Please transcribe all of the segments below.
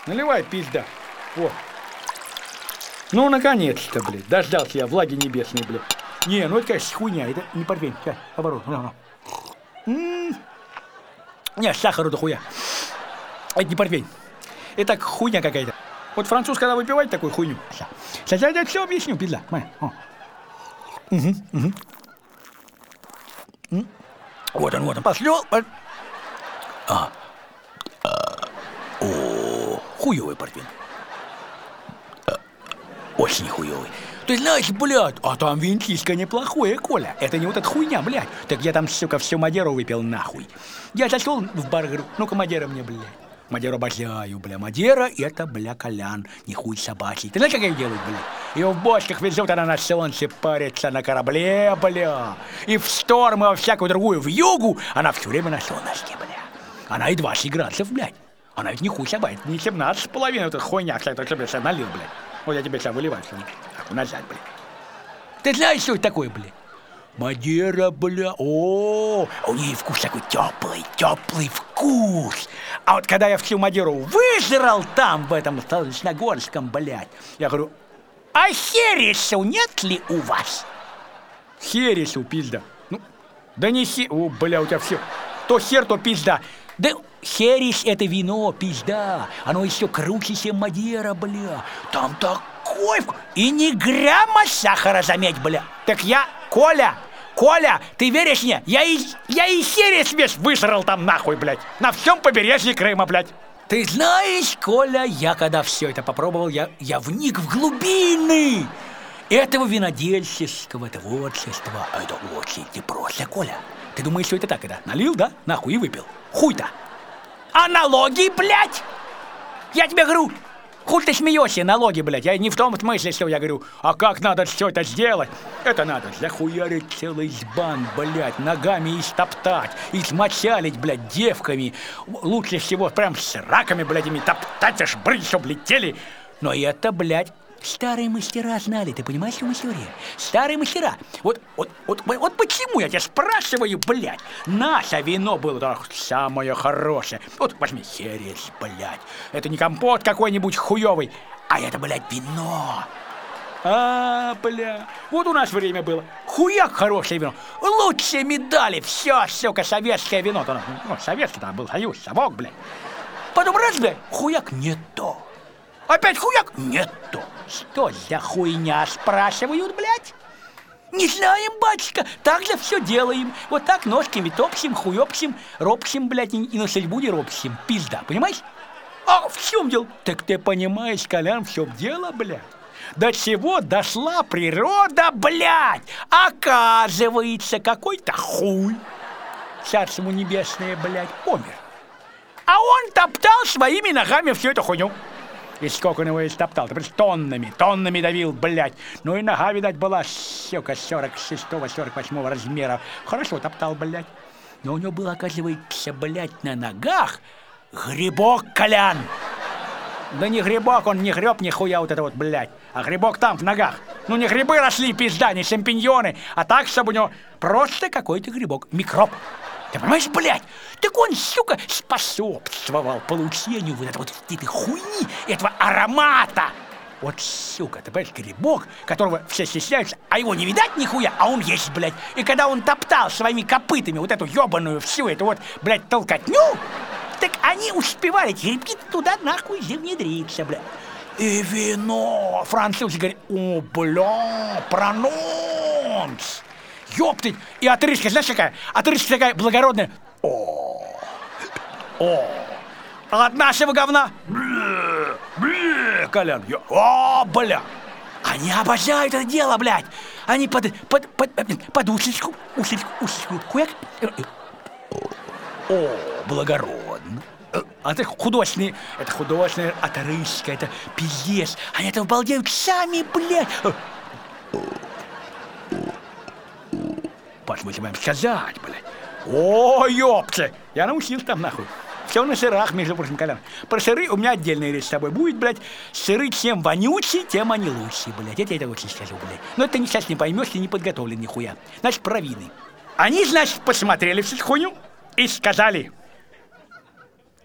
Наливай, пизда. Вот. Ну, наконец-то, блядь. Дождался я влаги небесной, блядь. Не, ну это, конечно, хуйня. Это не портвейн. Оборот. Не, сахару до хуя. Это не портвейн. Это хуйня какая-то. Вот француз, когда выпивает такую хуйню. Сейчас я все объясню, пизда. Вот он. Послёл. Хуёвый портвейн. Очень хуёвый. Ты знаешь, блядь, а там винтишко неплохое, Коля. Это не вот эта хуйня, блядь. Так я там, сука, всю Мадеру выпил нахуй. Я зашел в бар, говорю, ну-ка, Мадера мне, блядь. Мадеру обожаю, бля. Мадера — это, бля, Колян, не хуй собачий. Ты знаешь, как ее делают, бля? Ее в бочках везут, она на солнце парится на корабле, бля. И в шторм, и во всякую другую вьюгу она все время на солнышке, бля. Она и 20 градусов, блядь. Она ведь не хуй собачий, не 17,5, эта хуйня, вся эта тебе сейчас налил, блядь. Вот я тебе сейчас выливаю, что назад, бля. Ты знаешь, что это такое, бля? Мадера, бля, у нее вкус такой теплый вкус. А вот когда я всю Мадеру выжрал там, в этом Солнечногорском, блядь, я говорю, а хересу нет ли у вас? Хересу, пизда. Ну, да не бля, у тебя все. То хер, то пизда. Да херес — это вино, пизда. Оно еще круче, чем Мадера, бля. Там такой вкус. И ни грамма сахара, заметь, бля. Так я... Коля, ты веришь мне? Я и херес весь высрал там нахуй, блядь. На всем побережье Крыма, блядь. Ты знаешь, Коля, я когда все это попробовал, я вник в глубины этого винодельческого творчества. А это очень непросто, Коля. Ты думаешь, что это так, это? Налил, да? Нахуй и выпил. Хуй-то. А налоги, блядь? Я тебе говорю... Хуй ты смеешься, налоги, блядь. Я не в том смысле, что я говорю. А как надо все это сделать? Это надо захуярить целый избан, блядь, ногами истоптать, измочалить, блядь, девками. Лучше всего прям с раками, блядь, ими топтать, аж брыть, чтоб летели. Но это, блядь, старые мастера знали, ты понимаешь, что история? Старые мастера. Вот почему я тебя спрашиваю, блядь? Наше вино было самое хорошее. Вот возьми херес, блядь. Это не компот какой-нибудь хуёвый, а это, блядь, вино. Бля. Вот у нас время было. Хуяк хорошее вино. Лучшие медали. Все, сука, советское вино. Ну, советский там был Союз, совок, блядь. Потом раз, блядь, хуяк не то. Опять хуяк? Нет то. Что за хуйня, спрашивают, блядь? Не знаем, батюшка, так же все делаем. Вот так ножками топсим, хуёпсим, ропсим, блядь, и на судьбу не ропсим. Пизда, понимаешь? А в чем дело? Так ты понимаешь, Колян, в чем дело, блядь? До чего дошла природа, блядь? Оказывается, какой-то хуй, царство ему небесное, блядь, умер. А он топтал своими ногами всю эту хуйню. И сколько он его истоптал, ты понимаешь, тоннами давил, блядь. Ну и нога, видать, была, сука, 46-48 размера. Хорошо топтал, блядь. Но у него был, оказывается, блядь, на ногах грибок, Колян. Да не грибок, он не греб нихуя вот это вот, блядь. А грибок там, в ногах. Ну не грибы росли, пизда, не шампиньоны, а так, чтобы у него просто какой-то грибок, микроб. Ты понимаешь, блядь? Так он, сука, способствовал получению вот этой хуйни, этого аромата. Вот, сука, ты понимаешь, грибок, которого все стесняются, а его не видать нихуя, а он есть, блядь. И когда он топтал своими копытами вот эту ебаную всю эту вот, блядь, толкотню, так они успевали, эти грибки туда нахуй внедриться, блядь. И вино. Французы говорят, о, бля, прононс. Ёптыть! И отрыжка, знаешь какая? Отрыжка такая благородная. А от нашего говна? Колян, бля. Они обожают это дело, блядь. Они под усечку, хуяк. Благородно. А это художественный, отрыжка, это пиздец. Они это обалдеют сами, блядь. Посмотрите, вам сказать, блядь. О, ёпты! Я научился там, нахуй. Все на сырах, между прочим, Колян. Про сыры у меня отдельная речь с тобой будет, блядь. Сыры чем вонючие, тем они лучшие, блядь. Это я тебе очень скажу, блядь. Но это ты сейчас не поймешь, ты не подготовлен нихуя. Значит, про вины. Они, значит, посмотрели всю эту хуйню и сказали: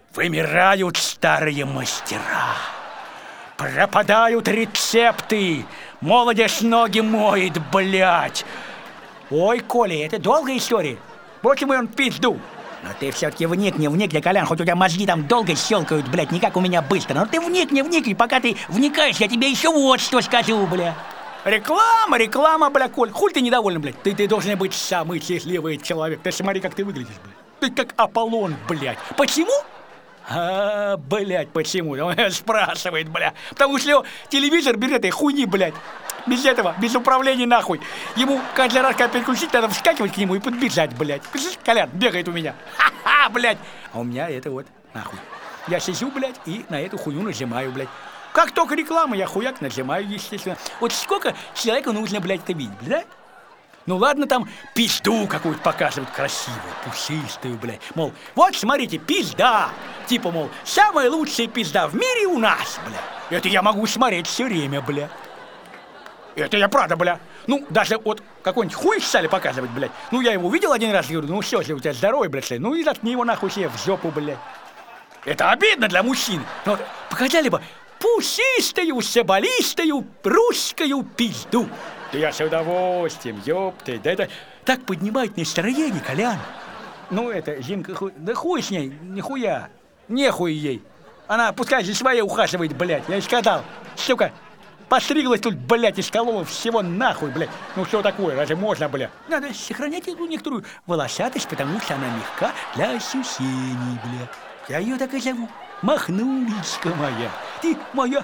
Вымирают старые мастера. Пропадают рецепты. Молодежь ноги моет, блядь. Ой, Коля, это долгая история. Почему он пизду? Но ты все-таки вникни, Колян, хоть у тебя мозги там долго щелкают, блядь, не как у меня быстро. Но ты вникни, пока ты вникаешь, я тебе еще вот что скажу, бля. Реклама, бля, Коль. Хуй ты недоволен, блядь. Ты должен быть самый счастливый человек. Ты смотри, как ты выглядишь, блядь. Ты как Аполлон, блядь. Почему? Блядь, почему? Он спрашивает, бля. Потому что телевизор без этой хуйни, блядь. Без этого, без управления, нахуй. Ему каждый раз, когда переключить, надо вскакивать к нему и подбежать, блядь. Колян бегает у меня. Ха-ха, блядь. А у меня это вот, нахуй. Я сижу, блядь, и на эту хуйню нажимаю, блядь. Как только реклама, я хуяк нажимаю, естественно. Вот сколько человеку нужно, блядь, это видеть, да? Ну ладно, там пизду какую-то показывают красивую, пушистую, блядь. Мол, вот смотрите, пизда. Типа, мол, самая лучшая пизда в мире у нас, блядь. Это я могу смотреть все время, блядь. Это я правда, бля. Ну, даже вот какой-нибудь хуй стали показывать, блядь. Ну, я его видел один раз, говорю, ну все, у тебя здоровый, блядь, ну и заткни его нахуй себе в жопу, блядь. Это обидно для мужчин. Но вот показали бы пушистую, соболистую, русскую пизду. Да я с удовольствием, ёпты. Да это так поднимает настроение, Колян. Ну, это, Зинка, да хуй с ней, нихуя. Нехуй ей. Она пускай за своей ухаживает, блядь. Я ей сказал, сука. Постриглась тут, блядь, из колова всего нахуй, блядь. Ну что такое, разве можно, блядь? Надо сохранять эту некоторую волосатость, потому что она мягка для ощущений, блядь. Я ее так и зову. Махнулечка моя. Ты моя...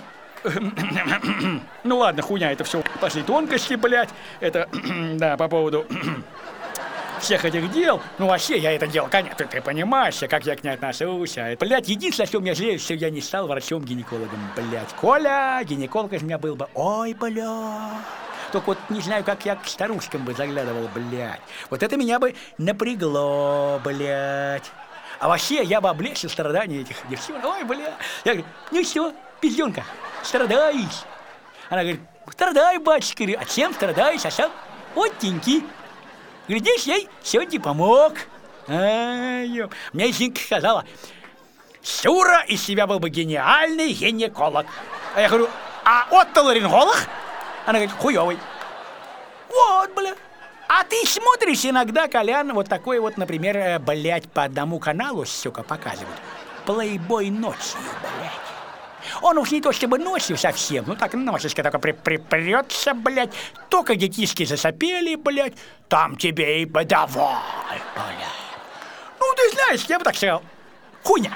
Ну ладно, хуйня, это все пошли тонкости, блядь. Это, да, по поводу... всех этих дел, ну вообще я это делал, конечно, ты понимаешь, как я к ней отношусь, блядь, единственное, что меня жалеет, что я не стал врачом-гинекологом, блядь. Коля, гинеколог из меня был бы, ой, бля. Только вот не знаю, как я к старушкам бы заглядывал, блядь. Вот это меня бы напрягло, блядь. А вообще я бы облегчил страдания этих девчонок, ой, бля. Я говорю, ну что, пизденка, страдаешь? Она говорит, страдай, батюшка, а чем страдаешь, а сам вот теньки. Глядишь, ей сегодня помог. Мне Зинка сказала, Шура из себя был бы гениальный гинеколог. А я говорю, а отоларинголог? Она говорит, хуёвый. Вот, бля. А ты смотришь иногда, Колян, вот такой вот, например, блядь, по одному каналу, сука, показывают. Плейбой ночью, блядь. Он уж не то чтобы ночью совсем, ну так носишка только припрется, блядь. Только детишки засопели, блядь, там тебе и подавай, блядь. Ну, ты знаешь, я бы так сказал, хуйня.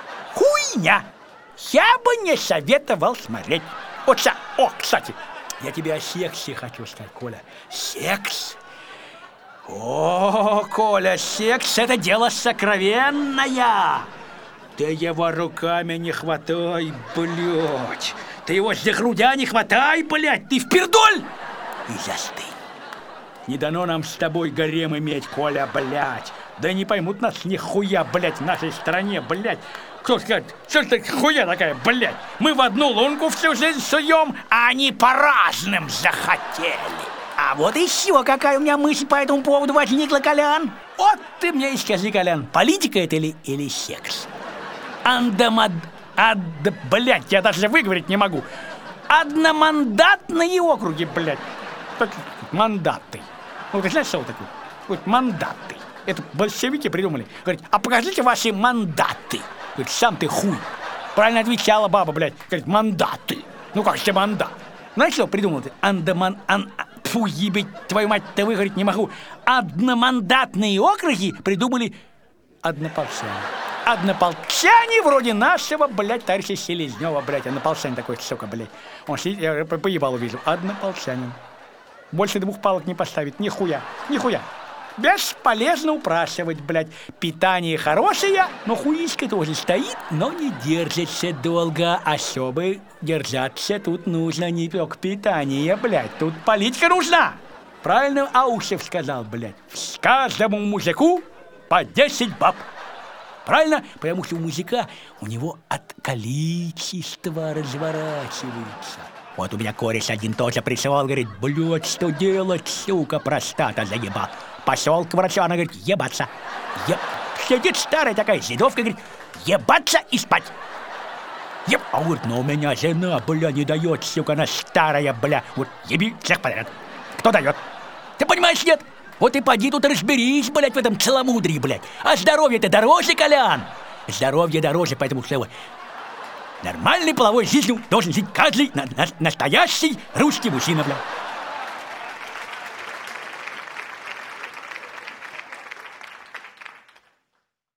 Я бы не советовал смотреть. Вот сейчас, кстати, я тебе о сексе хочу сказать, Коля. Секс? О, Коля, секс — это дело сокровенное. Ты его руками не хватай, блядь. Ты его за грудя не хватай, блядь. Ты впердоль и застынь. Не дано нам с тобой гарем иметь, Коля, блядь. Да не поймут нас нихуя, блядь, в нашей стране, блядь. Кто скажет, что это хуя такая, блядь? Мы в одну лунку всю жизнь суем, а они по разным захотели. А вот еще какая у меня мысль по этому поводу возникла, Колян. Вот ты мне и скажи, Колян, политика это или секс? Блядь, я даже выговорить не могу. Одномандатные округи, блядь. Так, мандаты. Ну, ты знаешь, что такое? Вот мандаты. Это большевики придумали. Говорит, а покажите ваши мандаты. Говорит, сам ты хуй. Правильно отвечала баба, блядь. Говорит, мандаты. Ну, как же мандат? Знаешь, что придумал ты? Фу, ебать, твою мать-то выговорить не могу. Одномандатные округи придумали однополчане. Однополчане вроде нашего, блядь, товарища Селезнева, блядь. Однополчанин такой, сука, блядь. Он сидит, я поебал увидел. Однополчанин. Больше 2 палок не поставит. Нихуя. Бесполезно упрашивать, блядь. Питание хорошее, но хуиська тоже стоит, но не держится долго. А чтобы держаться, тут нужно не только питание, блядь. Тут политика нужна. Правильно Аушев сказал, блядь. Каждому мужику по 10 баб. Правильно? Потому что у мужика, у него от количества разворачивается. Вот у меня кореш один тоже присылал, говорит, блядь, что делать, сука, простата заебал. Пошел к врачу, она говорит, ебаться. сидит старая такая седовка, говорит, ебаться и спать. Еб, а говорит, но у меня жена, бля, не дает, сука, она старая, бля. Вот еби всех подряд. Кто дает? Ты понимаешь, нет? Вот и поди тут разберись, блядь, в этом целомудрии, блядь. А здоровье-то дороже, Колян. Здоровье дороже, поэтому что нормальной половой жизнью должен жить каждый настоящий русский мужчина, блядь.